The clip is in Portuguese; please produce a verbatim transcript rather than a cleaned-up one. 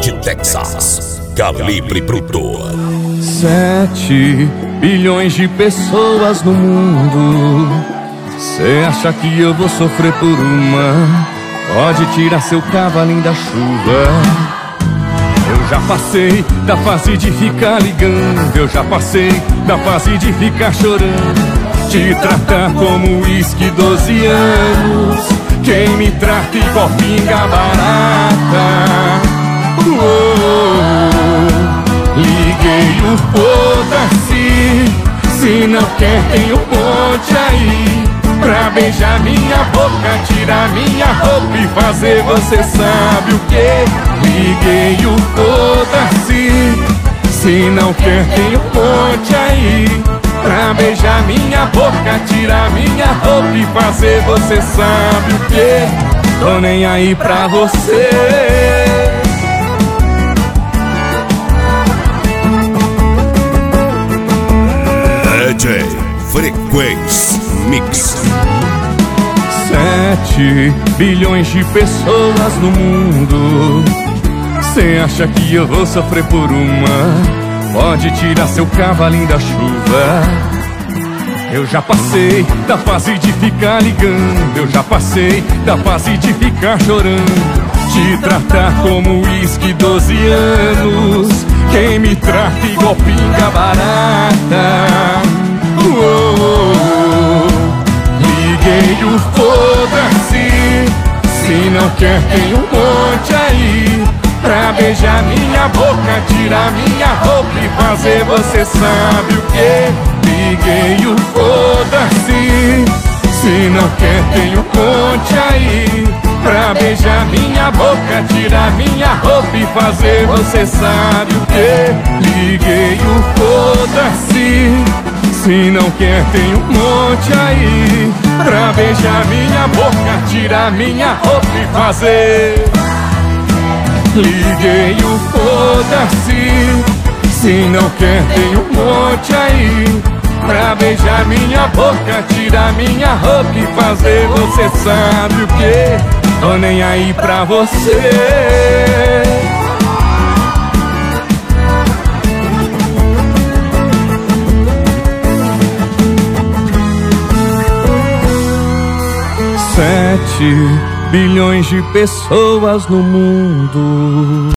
de Texas, Calibre Bruto. Sete bilhões de pessoas no mundo. Cê acha que eu vou sofrer por uma? Pode tirar seu cavalinho da chuva. Eu já passei da fase de ficar ligando, eu já passei da fase de ficar chorando. Te tratar como uísque, doze anos. Quem me trata igual pinga barata. Oh, liguei o foda-se. Se não quer, tem um monte aí pra beijar minha boca, tirar minha roupa e fazer você sabe o que. Liguei o foda-se. Se não quer, tem um monte aí pra beijar minha boca, tirar minha roupa e fazer você sabe o que. Tô nem aí pra você. D J Frequência Mix. Sete bilhões de pessoas no mundo. Cê acha que eu vou sofrer por uma? Pode tirar seu cavalinho da chuva. Eu já passei da fase de ficar ligando, eu já passei da fase de ficar chorando. Te tratar como uísque, doze anos. Quem me trata igual pinga barata. Oh, oh, oh. Liguei o foda-se. Se não quer, tem um monte aí pra beijar minha boca, tirar minha roupa e fazer você sabe o que. Liguei o foda-se. Se não quer, tem um monte aí pra beijar minha boca, tirar minha roupa e fazer você sabe o que. Liguei o foda-se. Se não quer, tem um monte aí pra beijar minha boca, tirar minha roupa e fazer. Liguei o foda-se. Se não quer, tem um monte aí pra beijar minha boca, tirar minha roupa e fazer você sabe o que. Tô nem aí pra você. Sete bilhões de pessoas no mundo.